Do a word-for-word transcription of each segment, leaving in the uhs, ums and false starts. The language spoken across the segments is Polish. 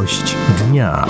Gość dnia.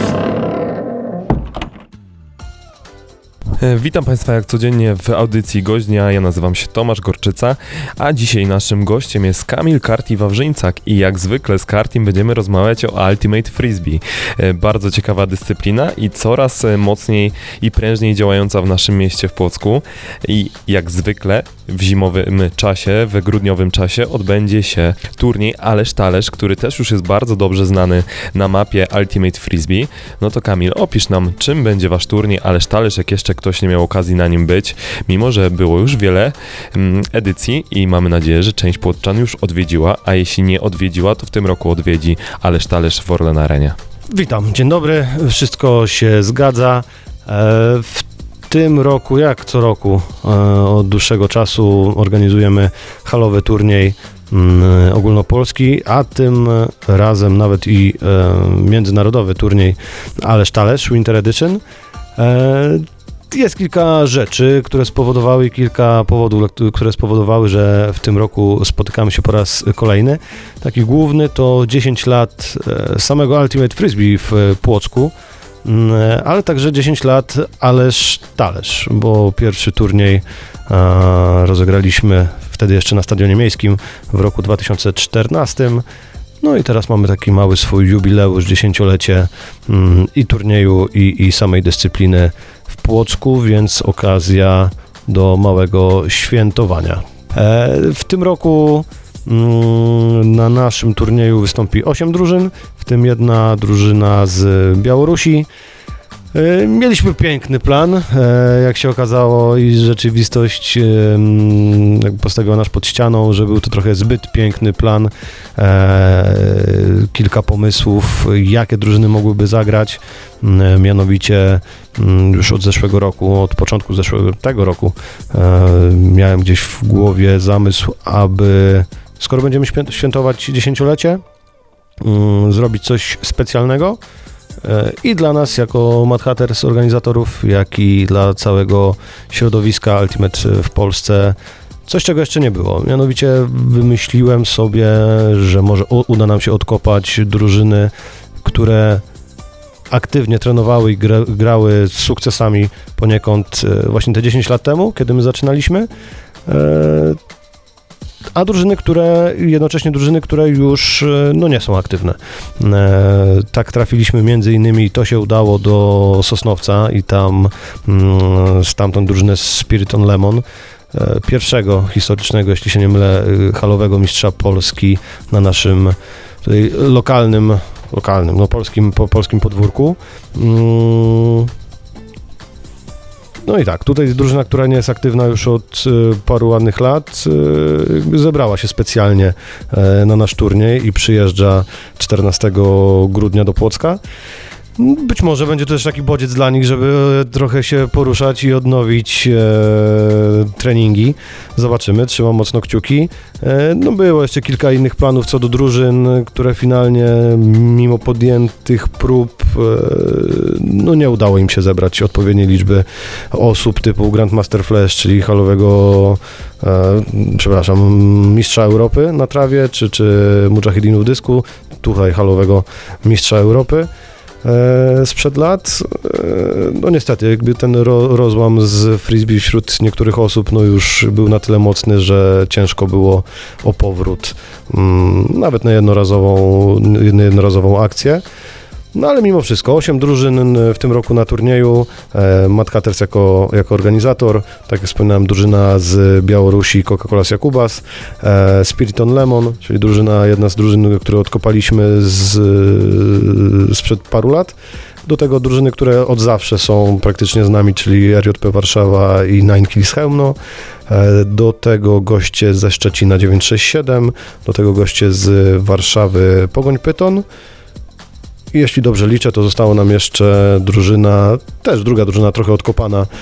Witam Państwa jak codziennie w audycji Gość Dnia. Ja nazywam się Tomasz Gorczyca, a dzisiaj naszym gościem jest Kamil Karty-Wawrzyńczak i jak zwykle z Kartim będziemy rozmawiać o Ultimate Frisbee. Bardzo ciekawa dyscyplina i coraz mocniej i prężniej działająca w naszym mieście w Płocku. I jak zwykle w zimowym czasie, w grudniowym czasie odbędzie się turniej Ależ Talerz, który też już jest bardzo dobrze znany na mapie Ultimate Frisbee. No to Kamil, opisz nam, czym będzie Wasz turniej Ależ Talerz, jak jeszcze ktoś nie miał okazji na nim być, mimo że było już wiele mm, edycji i mamy nadzieję, że część płotczan już odwiedziła, a jeśli nie odwiedziła, to w tym roku odwiedzi Ależ Talerz w Orlen Arenie. Witam, dzień dobry, wszystko się zgadza. W tym roku, jak co roku, od dłuższego czasu organizujemy halowy turniej ogólnopolski, a tym razem nawet i międzynarodowy turniej Ależ Talerz Winter Edition. Jest kilka rzeczy, które spowodowały, kilka powodów, które spowodowały, że w tym roku spotykamy się po raz kolejny. Taki główny to dziesięć lat samego Ultimate Frisbee w Płocku, ale także dziesięć lat Ależ Talerz, bo pierwszy turniej rozegraliśmy wtedy jeszcze na Stadionie Miejskim w roku dwa tysiące czternastym. No i teraz mamy taki mały swój jubileusz, dziesięciolecie mm, i turnieju, i, i samej dyscypliny w Płocku, więc okazja do małego świętowania. E, w tym roku mm, na naszym turnieju wystąpi osiem drużyn, w tym jedna drużyna z Białorusi. Mieliśmy piękny plan, jak się okazało, i rzeczywistość postawiła nas pod ścianą, że był to trochę zbyt piękny plan. Kilka pomysłów, jakie drużyny mogłyby zagrać, mianowicie już od zeszłego roku, od początku zeszłego tego roku miałem gdzieś w głowie zamysł, aby skoro będziemy świętować dziesięciolecie, zrobić coś specjalnego. I dla nas jako Mad Hatters organizatorów, jak i dla całego środowiska Ultimate w Polsce coś, czego jeszcze nie było. Mianowicie wymyśliłem sobie, że może uda nam się odkopać drużyny, które aktywnie trenowały i gra, grały z sukcesami poniekąd właśnie te dziesięć lat temu, kiedy my zaczynaliśmy. A drużyny, które, jednocześnie drużyny, które już no, nie są aktywne. E, tak trafiliśmy między innymi, to się udało do Sosnowca i tam mm, stamtąd drużynę Spirit on Lemon, e, pierwszego historycznego, jeśli się nie mylę, halowego mistrza Polski na naszym tutaj lokalnym, lokalnym, no polskim, po, polskim podwórku. Mm, No i tak, tutaj drużyna, która nie jest aktywna już od y, paru ładnych lat, y, zebrała się specjalnie y, na nasz turniej i przyjeżdża czternastego grudnia do Płocka. Być może będzie to też taki bodziec dla nich, żeby trochę się poruszać i odnowić e, treningi. Zobaczymy, trzymam mocno kciuki. E, no było jeszcze kilka innych planów co do drużyn, które finalnie mimo podjętych prób e, no nie udało im się zebrać odpowiedniej liczby osób typu Grandmaster Flash, czyli halowego e, przepraszam, mistrza Europy na trawie, czy, czy Mujahidinów dysku, tutaj halowego mistrza Europy sprzed lat. No niestety, jakby ten ro, rozłam z frisbee wśród niektórych osób no już był na tyle mocny, że ciężko było o powrót mm, nawet na jednorazową, jednorazową akcję. No ale mimo wszystko, osiem drużyn w tym roku na turnieju, e, Mad Hatters jako, jako organizator, tak jak wspominałem, drużyna z Białorusi, Coca-Cola Jakubas, e, Spirit on Lemon, czyli drużyna, jedna z drużyn, które odkopaliśmy z, sprzed paru lat, do tego drużyny, które od zawsze są praktycznie z nami, czyli R J P Warszawa i Nine Kills Chełmno, e, do tego goście ze Szczecina dziewięć sześć siedem, do tego goście z Warszawy Pogoń Pyton. I jeśli dobrze liczę, to została nam jeszcze drużyna, też druga drużyna trochę odkopana e,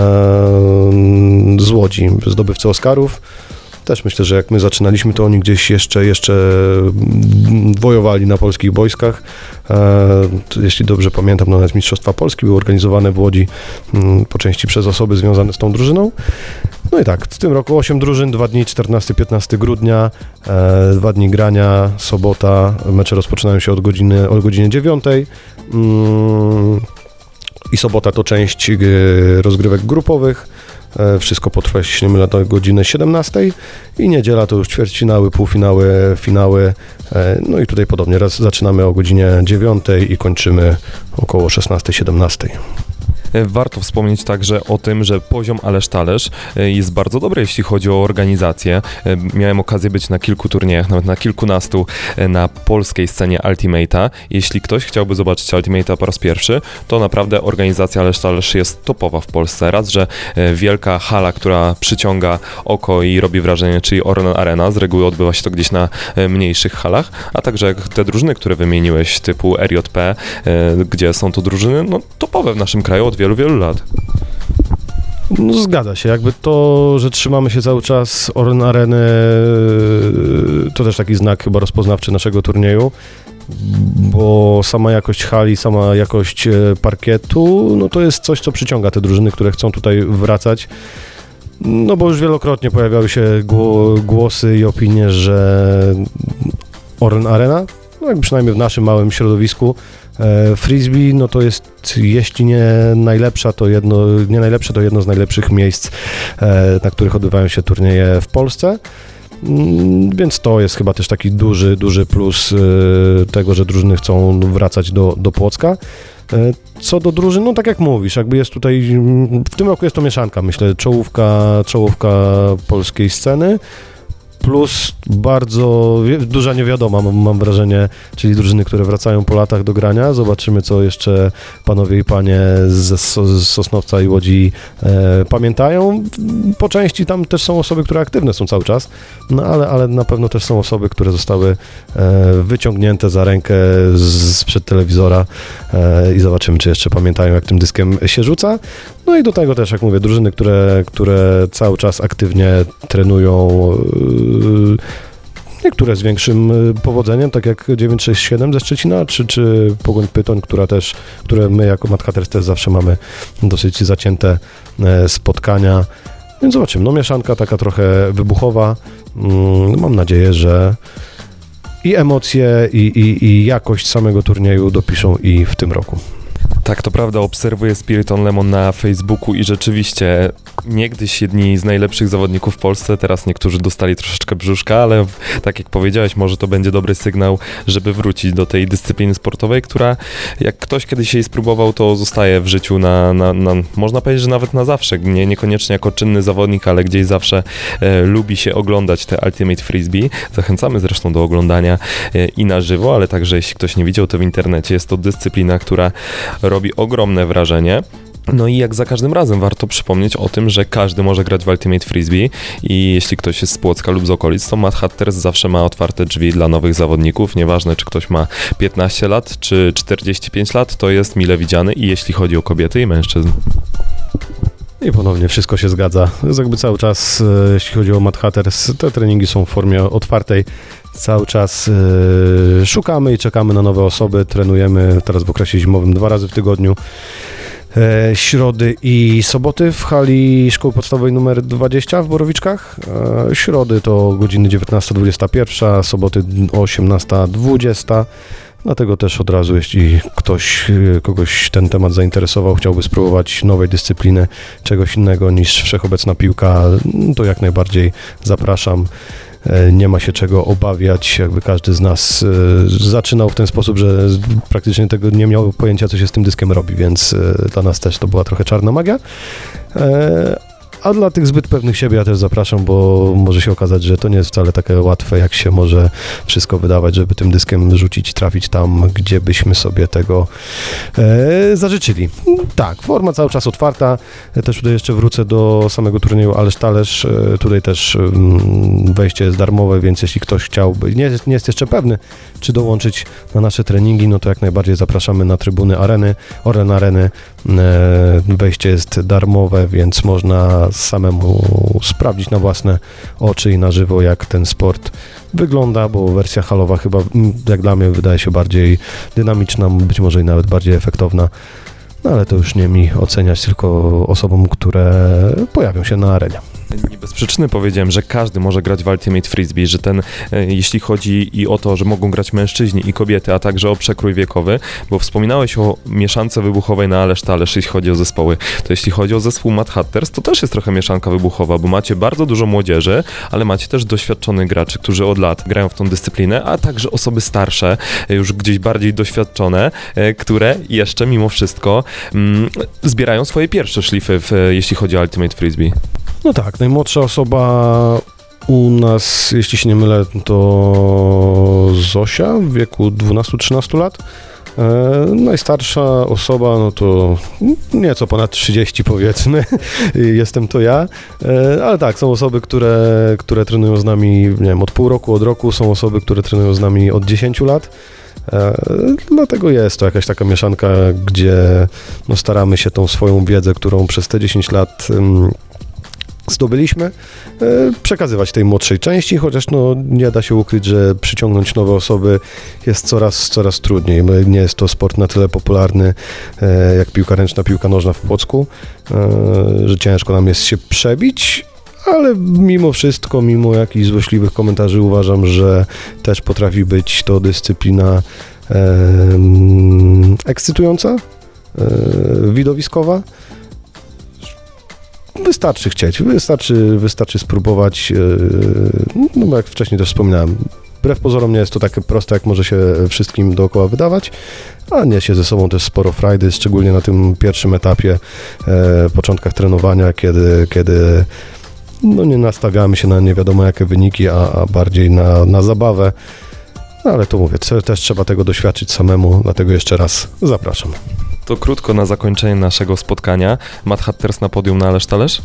z Łodzi, zdobywcy Oscarów. Też myślę, że jak my zaczynaliśmy, to oni gdzieś jeszcze, jeszcze wojowali na polskich boiskach. E, jeśli dobrze pamiętam, no nawet Mistrzostwa Polski były organizowane w Łodzi m, po części przez osoby związane z tą drużyną. No i tak, w tym roku osiem drużyn, dwa dni, czternastego piętnastego grudnia, e, dwa dni grania, sobota, mecze rozpoczynają się od godziny, od godziny dziewiątej mm, i sobota to część e, rozgrywek grupowych. E, wszystko potrwa, jeśli się nie mylę, do godziny siedemnastej i niedziela to już ćwierćfinały, półfinały, finały. E, no i tutaj podobnie, raz zaczynamy o godzinie dziewiątej i kończymy około szesnastej siedemnastej. Warto wspomnieć także o tym, że poziom Ależ Talerz jest bardzo dobry, jeśli chodzi o organizację. Miałem okazję być na kilku turniejach, nawet na kilkunastu na polskiej scenie Ultimate'a. Jeśli ktoś chciałby zobaczyć Ultimate'a po raz pierwszy, to naprawdę organizacja Ależ Talerz jest topowa w Polsce. Raz, że wielka hala, która przyciąga oko i robi wrażenie, czyli Orlen Arena, z reguły odbywa się to gdzieś na mniejszych halach, a także te drużyny, które wymieniłeś, typu R J P, gdzie są to drużyny no, topowe w naszym kraju od wielu, wielu lat. No zgadza się, jakby to, że trzymamy się cały czas Orlen Areny, to też taki znak chyba rozpoznawczy naszego turnieju, bo sama jakość hali, sama jakość parkietu, no to jest coś, co przyciąga te drużyny, które chcą tutaj wracać. No bo już wielokrotnie pojawiały się głosy i opinie, że Orlen Arena, no jakby przynajmniej w naszym małym środowisku, frisbee, no to jest, jeśli nie najlepsza, to jedno, nie najlepsze, to jedno z najlepszych miejsc, na których odbywają się turnieje w Polsce. Więc to jest chyba też taki duży, duży plus tego, że drużyny chcą wracać do, do Płocka. Co do drużyn, no tak jak mówisz, jakby jest tutaj, w tym roku jest to mieszanka, myślę, czołówka, czołówka polskiej sceny. Plus bardzo duża niewiadoma, mam, mam wrażenie, czyli drużyny, które wracają po latach do grania. Zobaczymy, co jeszcze panowie i panie z, z Sosnowca i Łodzi e, pamiętają. Po części tam też są osoby, które aktywne są cały czas, no ale, ale na pewno też są osoby, które zostały e, wyciągnięte za rękę z, sprzed telewizora e, i zobaczymy, czy jeszcze pamiętają, jak tym dyskiem się rzuca. No i do tego też, jak mówię, drużyny, które, które cały czas aktywnie trenują, yy, niektóre z większym powodzeniem, tak jak dziewięć sześć siedem ze Szczecina, czy, czy Pogoń Pytoń, która też, które my jako Mad Hatters też zawsze mamy dosyć zacięte e, spotkania. Więc zobaczymy, no mieszanka taka trochę wybuchowa. Yy, mam nadzieję, że i emocje, i, i, i jakość samego turnieju dopiszą i w tym roku. Tak, to prawda, obserwuję Spiriton Lemon na Facebooku i rzeczywiście niegdyś jedni z najlepszych zawodników w Polsce, teraz niektórzy dostali troszeczkę brzuszka, ale tak jak powiedziałeś, może to będzie dobry sygnał, żeby wrócić do tej dyscypliny sportowej, która jak ktoś kiedyś jej spróbował, to zostaje w życiu na, na, na można powiedzieć, że nawet na zawsze, nie, niekoniecznie jako czynny zawodnik, ale gdzieś zawsze e, lubi się oglądać te Ultimate Frisbee. Zachęcamy zresztą do oglądania e, i na żywo, ale także jeśli ktoś nie widział, to w internecie jest to dyscyplina, która robi ogromne wrażenie. No i jak za każdym razem warto przypomnieć o tym, że każdy może grać w Ultimate Frisbee i jeśli ktoś jest z Płocka lub z okolic, to Mad Hatters zawsze ma otwarte drzwi dla nowych zawodników. Nieważne, czy ktoś ma piętnaście lat, czy czterdzieści pięć lat, to jest mile widziany i jeśli chodzi o kobiety i mężczyzn. I ponownie wszystko się zgadza. Jest jakby cały czas, jeśli chodzi o Mad Hatters, te treningi są w formie otwartej. Cały czas yy, szukamy i czekamy na nowe osoby, trenujemy teraz w okresie zimowym dwa razy w tygodniu, e, środy i soboty w hali Szkoły Podstawowej numer dwadzieścia w Borowiczkach. E, środy to godziny dziewiętnasta dwudziesta pierwsza, soboty osiemnasta dwudziesta. Dlatego też od razu, jeśli ktoś, kogoś ten temat zainteresował, chciałby spróbować nowej dyscypliny, czegoś innego niż wszechobecna piłka, to jak najbardziej zapraszam. Nie ma się czego obawiać, jakby każdy z nas zaczynał w ten sposób, że praktycznie tego nie miał pojęcia, co się z tym dyskiem robi, więc dla nas też to była trochę czarna magia. A dla tych zbyt pewnych siebie ja też zapraszam, bo może się okazać, że to nie jest wcale takie łatwe, jak się może wszystko wydawać, żeby tym dyskiem rzucić i trafić tam, gdzie byśmy sobie tego e, zażyczyli. Tak, forma cały czas otwarta. Ja też tutaj jeszcze wrócę do samego turnieju Ależ Talerz. E, tutaj też mm, wejście jest darmowe, więc jeśli ktoś chciałby, nie, nie jest jeszcze pewny, czy dołączyć na nasze treningi, no to jak najbardziej zapraszamy na trybuny areny, Orlen Areny. E, wejście jest darmowe, więc można samemu sprawdzić na własne oczy i na żywo, jak ten sport wygląda, bo wersja halowa chyba, jak dla mnie, wydaje się bardziej dynamiczna, być może i nawet bardziej efektowna, no ale to już nie mi oceniać, tylko osobom, które pojawią się na arenie. Nie bez przyczyny powiedziałem, że każdy może grać w Ultimate Frisbee, że ten, e, jeśli chodzi i o to, że mogą grać mężczyźni i kobiety, a także o przekrój wiekowy, bo wspominałeś o mieszance wybuchowej na Ależ Talerz, jeśli chodzi o zespoły, to jeśli chodzi o zespół Mad Hatters, to też jest trochę mieszanka wybuchowa, bo macie bardzo dużo młodzieży, ale macie też doświadczonych graczy, którzy od lat grają w tą dyscyplinę, a także osoby starsze, e, już gdzieś bardziej doświadczone, e, które jeszcze mimo wszystko mm, zbierają swoje pierwsze szlify, w, jeśli chodzi o Ultimate Frisbee. No tak, najmłodsza osoba u nas, jeśli się nie mylę, to Zosia w wieku dwunastu trzynastu lat. E, najstarsza osoba, no to nieco ponad trzydzieści powiedzmy, jestem to ja, e, ale tak, są osoby, które, które trenują z nami, nie wiem, od pół roku, od roku, są osoby, które trenują z nami od dziesięciu lat. E, dlatego jest to jakaś taka mieszanka, gdzie no, staramy się tą swoją wiedzę, którą przez te dziesięć lat um, zdobyliśmy, e, przekazywać tej młodszej części, chociaż no, nie da się ukryć, że przyciągnąć nowe osoby jest coraz, coraz trudniej. Nie jest to sport na tyle popularny e, jak piłka ręczna, piłka nożna w Płocku, e, że ciężko nam jest się przebić, ale mimo wszystko, mimo jakichś złośliwych komentarzy uważam, że też potrafi być to dyscyplina e, ekscytująca, e, widowiskowa. Wystarczy chcieć, wystarczy, wystarczy spróbować, no bo jak wcześniej też wspominałem, wbrew pozorom nie jest to takie proste, jak może się wszystkim dookoła wydawać, a niesie ze sobą też sporo frajdy, szczególnie na tym pierwszym etapie, e, początkach trenowania, kiedy, kiedy no nie nastawiamy się na nie wiadomo jakie wyniki, a, a bardziej na, na zabawę, no ale to mówię, też trzeba tego doświadczyć samemu, dlatego jeszcze raz zapraszam. To krótko na zakończenie naszego spotkania. Mad Hatters na podium na Ależ Talerz?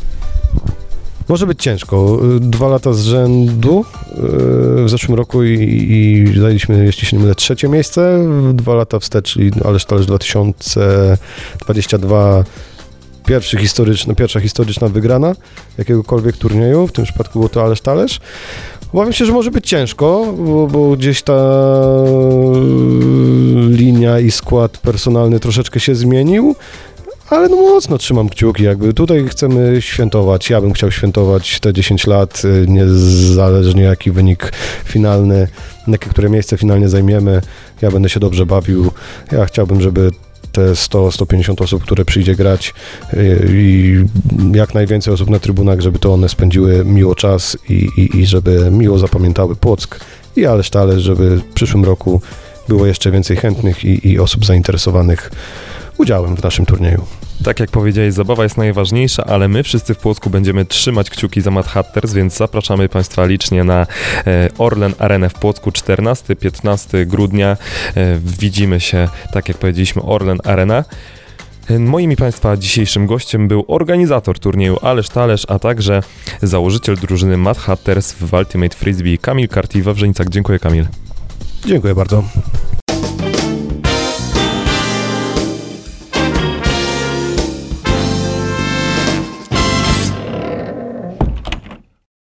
Może być ciężko. Dwa lata z rzędu w zeszłym roku i, i zajęliśmy, jeśli się nie mylę, trzecie miejsce. Dwa lata wstecz, czyli Ależ Talerz dwa tysiące dwudziesty drugi. Pierwszy historyczny, pierwsza historyczna wygrana jakiegokolwiek turnieju, w tym przypadku było to Ależ Talerz. Obawiam się, że może być ciężko, bo, bo gdzieś ta linia i skład personalny troszeczkę się zmienił, ale no mocno trzymam kciuki, jakby tutaj chcemy świętować, ja bym chciał świętować te dziesięć lat, niezależnie jaki wynik finalny, jakie które miejsce finalnie zajmiemy, ja będę się dobrze bawił, ja chciałbym, żeby te sto do stu pięćdziesięciu osób, które przyjdzie grać i jak najwięcej osób na trybunach, żeby to one spędziły miło czas i, i, i żeby miło zapamiętały Płock i Ależ Talerz, żeby w przyszłym roku było jeszcze więcej chętnych i, i osób zainteresowanych udziałem w naszym turnieju. Tak jak powiedziałeś, zabawa jest najważniejsza, ale my wszyscy w Płocku będziemy trzymać kciuki za Mad Hatters, więc zapraszamy Państwa licznie na e, Orlen Arenę w Płocku czternastego do piętnastego grudnia. E, widzimy się, tak jak powiedzieliśmy, Orlen Arena. E, moim i Państwa dzisiejszym gościem był organizator turnieju Ależ Talerz, a także założyciel drużyny Mad Hatters w Ultimate Frisbee Kamil Karti Wawrzyńcak. Dziękuję, Kamil. Dziękuję bardzo.